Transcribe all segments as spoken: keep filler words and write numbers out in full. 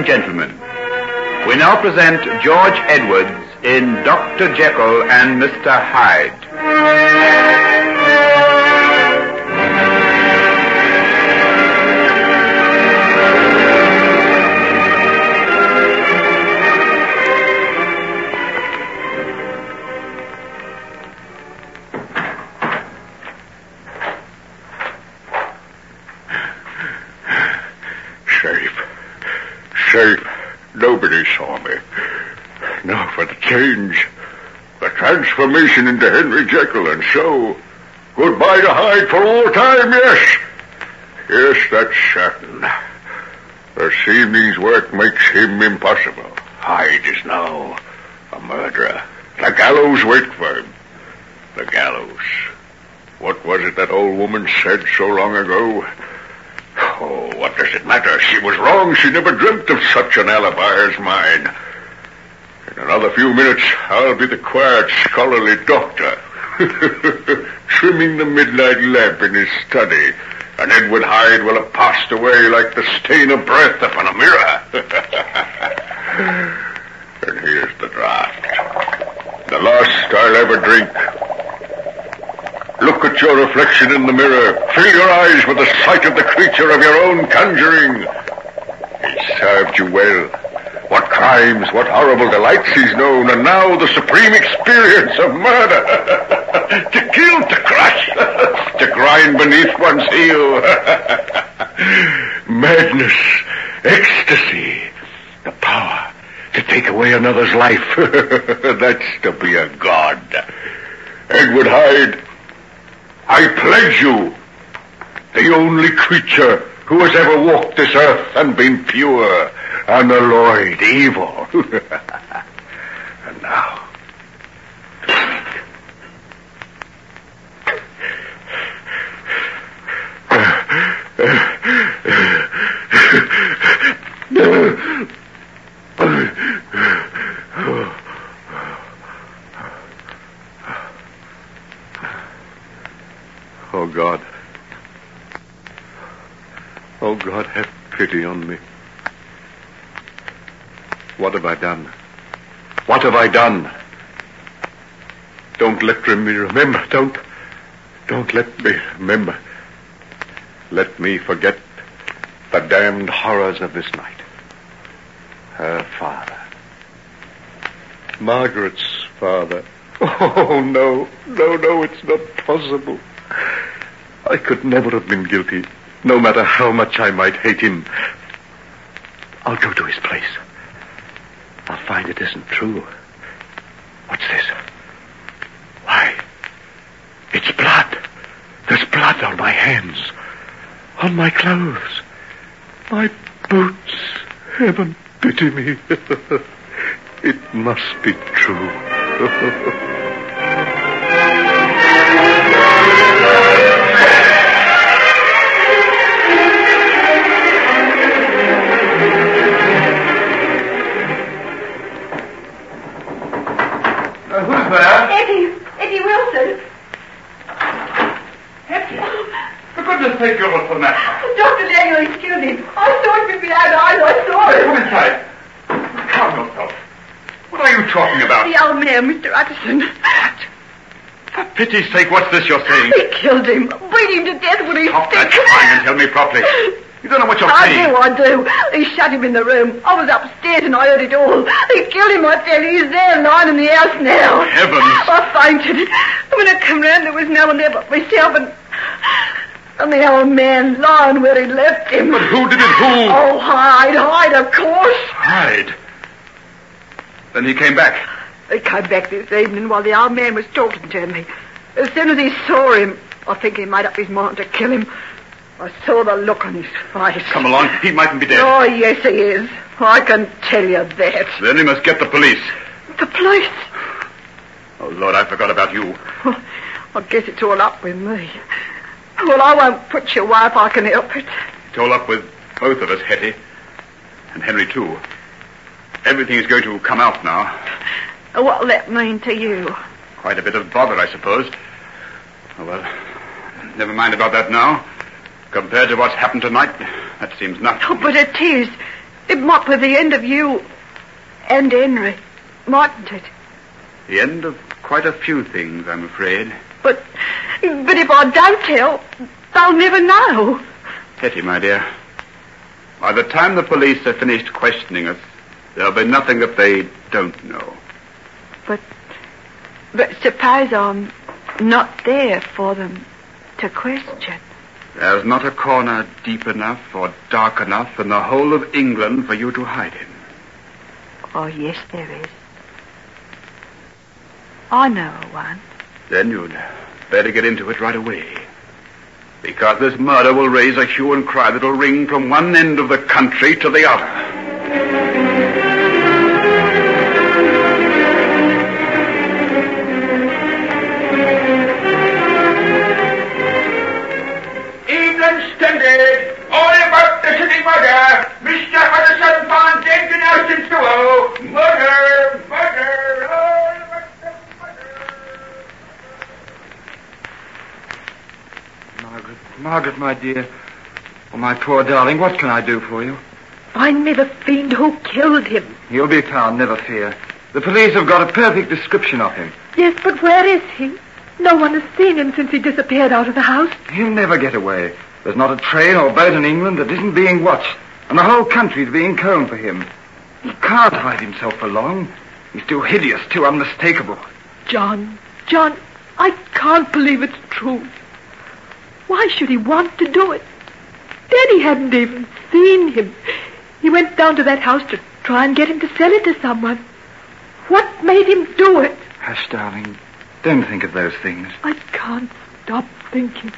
and gentlemen, we now present George Edwards in Doctor Jekyll and Mister Hyde. Safe. Nobody saw me. Now for the change. The transformation into Henry Jekyll, and so goodbye to Hyde for all time, yes. Yes, that's certain. This evening's work makes him impossible. Hyde is now a murderer. The gallows wait for him. The gallows. What was it that old woman said so long ago? Oh, what does it matter? She was wrong. She never dreamt of such an alibi as mine. In another few minutes, I'll be the quiet, scholarly doctor, trimming the midnight lamp in his study, and Edward Hyde will have passed away like the stain of breath upon a mirror. And here's the draught. The last I'll ever drink. Look at your reflection in the mirror. Fill your eyes with the sight of the creature of your own conjuring. He served you well. What crimes, what horrible delights he's known, and now the supreme experience of murder. To kill, to crush, to grind beneath one's heel. Madness, ecstasy, the power to take away another's life. That's to be a god. Edward Hyde, I pledge you, the only creature who has ever walked this earth and been pure, unalloyed evil. And now, oh, God. Oh, God, have pity on me. What have I done? What have I done? Don't let me remember. Don't, don't let me remember. Let me forget the damned horrors of this night. Her father. Margaret's father. Oh, no, no, no, it's not possible. I could never have been guilty, no matter how much I might hate him. I'll go to his place. I'll find it isn't true. What's this? Why, it's blood. There's blood on my hands, on my clothes, my boots. Heaven pity me. It must be true. Take you over for that. Doctor Daniel, excuse me. I saw it with my own eyes. I saw it. Come inside. Calm yourself. What are you talking about? The old man, Mister Utterson. What? For pity's sake, what's this you're saying? He killed him. Beat him to death when he Stop that crying and tell me properly. You don't know what you're I saying. do, I do. He shut him in the room. I was upstairs and I heard it all. He killed him, I tell you. He's there lying in the house now. Heavens. I fainted. When I come round, there was no one there but myself and... And the old man lying where he left him. But who did it? Who? Oh, Hyde. Hyde, of course. Hyde? Then he came back. He came back this evening while the old man was talking to me. As soon as he saw him, I think he made up his mind to kill him. I saw the look on his face. Come along. He mightn't be dead. Oh, yes, he is. I can tell you that. Then he must get the police. The police? Oh, Lord, I forgot about you. I guess it's all up with me. Well, I won't put you away if I can help it. It's all up with both of us, Hetty. And Henry, too. Everything is going to come out now. What'll that mean to you? Quite a bit of bother, I suppose. Oh, well, never mind about that now. Compared to what's happened tonight, that seems nothing. Oh, but it is. It might be the end of you and Henry, mightn't it? The end of quite a few things, I'm afraid. But, but if I don't tell, they'll never know. Hetty, my dear, by the time the police have finished questioning us, there'll be nothing that they don't know. But, but suppose I'm not there for them to question. There's not a corner deep enough or dark enough in the whole of England for you to hide in. Oh, yes, there is. I know one. Then you'd better get into it right away. Because this murder will raise a hue and cry that'll ring from one end of the country to the other. England Standard, all about the city murder. Mister Hudson found dead in Austin Stowell. Murder, murder, all about the murder. Margaret, Margaret, my dear. Oh, my poor darling, what can I do for you? Find me the fiend who killed him. He'll be found, never fear. The police have got a perfect description of him. Yes, but where is he? No one has seen him since he disappeared out of the house. He'll never get away. There's not a train or boat in England that isn't being watched, and the whole country's being combed for him. He can't hide himself for long. He's too hideous, too unmistakable. John, John, I can't believe it's true. Why should he want to do it? Daddy hadn't even seen him. He went down to that house to try and get him to sell it to someone. What made him do it? Hush, darling. Don't think of those things. I can't stop thinking.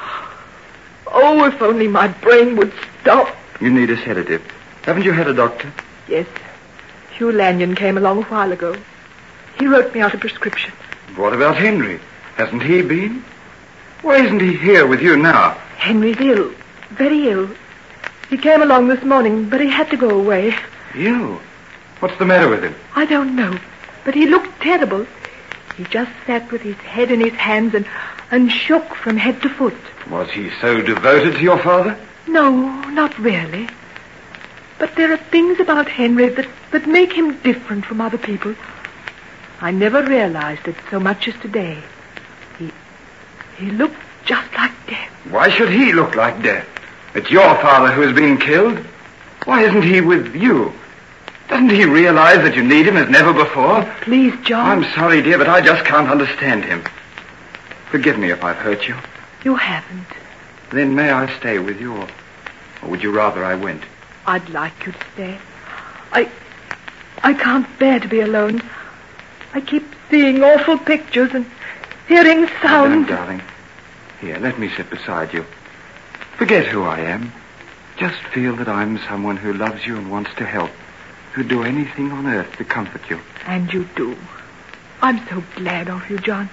Oh, if only my brain would stop. You need a sedative. Haven't you had a doctor? Yes. Hugh Lanyon came along a while ago. He wrote me out a prescription. What about Henry? Hasn't he been? Why isn't he here with you now? Henry's ill. Very ill. He came along this morning, but he had to go away. Ill? What's the matter with him? I don't know, but he looked terrible. He just sat with his head in his hands and, and shook from head to foot. Was he so devoted to your father? No, not really. But there are things about Henry that, that make him different from other people. I never realized it so much as today. He, he looked just like death. Why should he look like death? It's your father who has been killed. Why isn't he with you? Doesn't he realize that you need him as never before? Oh, please, John. I'm sorry, dear, but I just can't understand him. Forgive me if I've hurt you. You haven't. Then may I stay with you, or, or would you rather I went? I'd like you to stay. I... I can't bear to be alone. I keep seeing awful pictures and hearing sounds. Don't, darling. Here, let me sit beside you. Forget who I am. Just feel that I'm someone who loves you and wants to help. Who'd do anything on earth to comfort you. And you do. I'm so glad of you, John.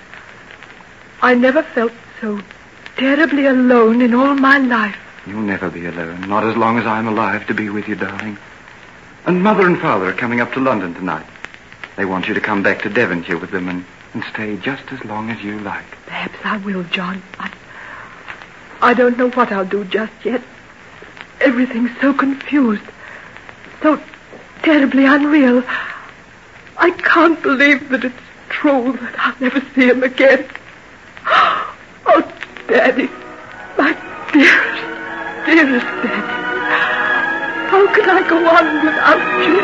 I never felt so terribly alone in all my life. You'll never be alone, not as long as I'm alive to be with you, darling. And Mother and Father are coming up to London tonight. They want you to come back to Devonshire with them and, and stay just as long as you like. Perhaps I will, John. I, I don't know what I'll do just yet. Everything's so confused. So terribly unreal. I can't believe that it's true that I'll never see him again. Oh, Daddy. My dearest, dearest Daddy. How can I go on without you?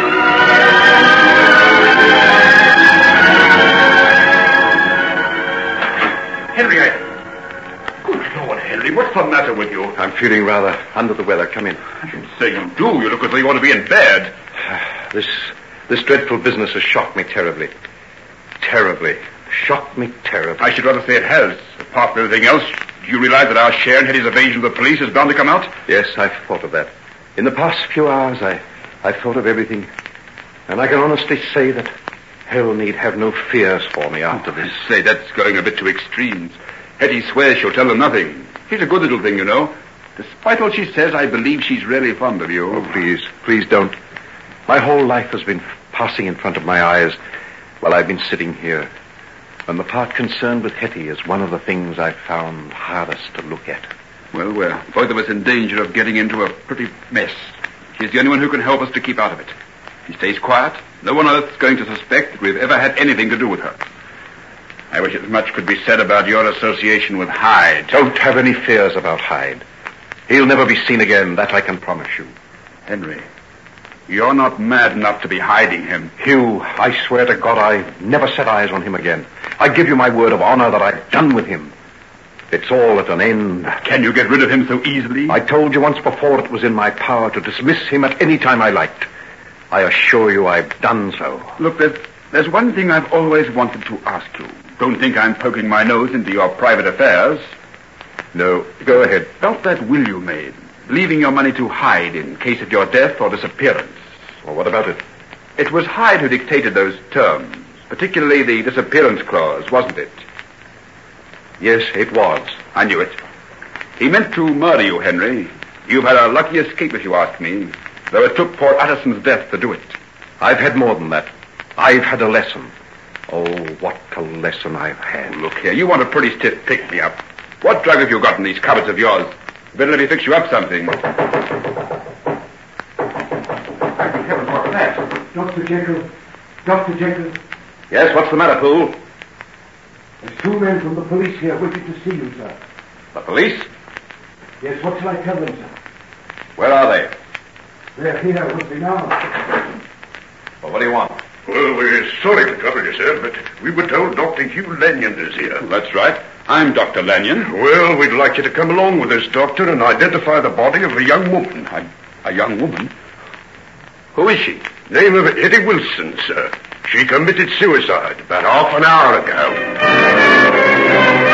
Henry, I... Good Lord, Henry, what's the matter with you? I'm feeling rather under the weather. Come in. I shouldn't say you do. You look as though you want to be in bed. This, this dreadful business has shocked me terribly. Terribly. Shocked me terribly. I should rather say it has. Apart from everything else, do you realize that our share in Hetty's evasion of the police is bound to come out? Yes, I've thought of that. In the past few hours, I, I've thought of everything. And I can honestly say that hell need have no fears for me after oh, this. I say, that's going a bit to extremes. Hetty swears she'll tell them nothing. She's a good little thing, you know. Despite all she says, I believe she's really fond of you. Oh, please, please don't. My whole life has been passing in front of my eyes while I've been sitting here. And the part concerned with Hetty is one of the things I've found hardest to look at. Well, we're both of us in danger of getting into a pretty mess. She's the only one who can help us to keep out of it. If she stays quiet, no one on earth's going to suspect that we've ever had anything to do with her. I wish as much could be said about your association with Hyde. Don't have any fears about Hyde. He'll never be seen again, that I can promise you. Henry, you're not mad enough to be hiding him. Hugh, I swear to God I never set eyes on him again. I give you my word of honor that I've done with him. It's all at an end. Can you get rid of him so easily? I told you once before it was in my power to dismiss him at any time I liked. I assure you I've done so. Look, there's, there's one thing I've always wanted to ask you. Don't think I'm poking my nose into your private affairs. No, go ahead. About that will you made, leaving your money to Hyde in case of your death or disappearance. Well, what about it? It was Hyde who dictated those terms, particularly the disappearance clause, wasn't it? Yes, it was. I knew it. He meant to murder you, Henry. You've had a lucky escape, if you ask me, though it took poor Utterson's death to do it. I've had more than that. I've had a lesson. Oh, what a lesson I've had. Oh, look here, you want a pretty stiff pick-me-up. What drug have you got in these cupboards of yours? Better let me fix you up something. Heavens, what's that? Doctor Jekyll. Doctor Jekyll. Yes, what's the matter, Poole? There's two men from the police here waiting to see you, sir. The police? Yes, what shall I tell them, sir? Where are they? They're here with me now. Well, what do you want? Well, we're sorry to trouble you, sir, but we were told Doctor Hugh Lanyon is here. That's right. I'm Doctor Lanyon. Well, we'd like you to come along with us, Doctor, and identify the body of a young woman. A, a young woman? Who is she? Name of Eddie Wilson, sir. She committed suicide about half an hour ago.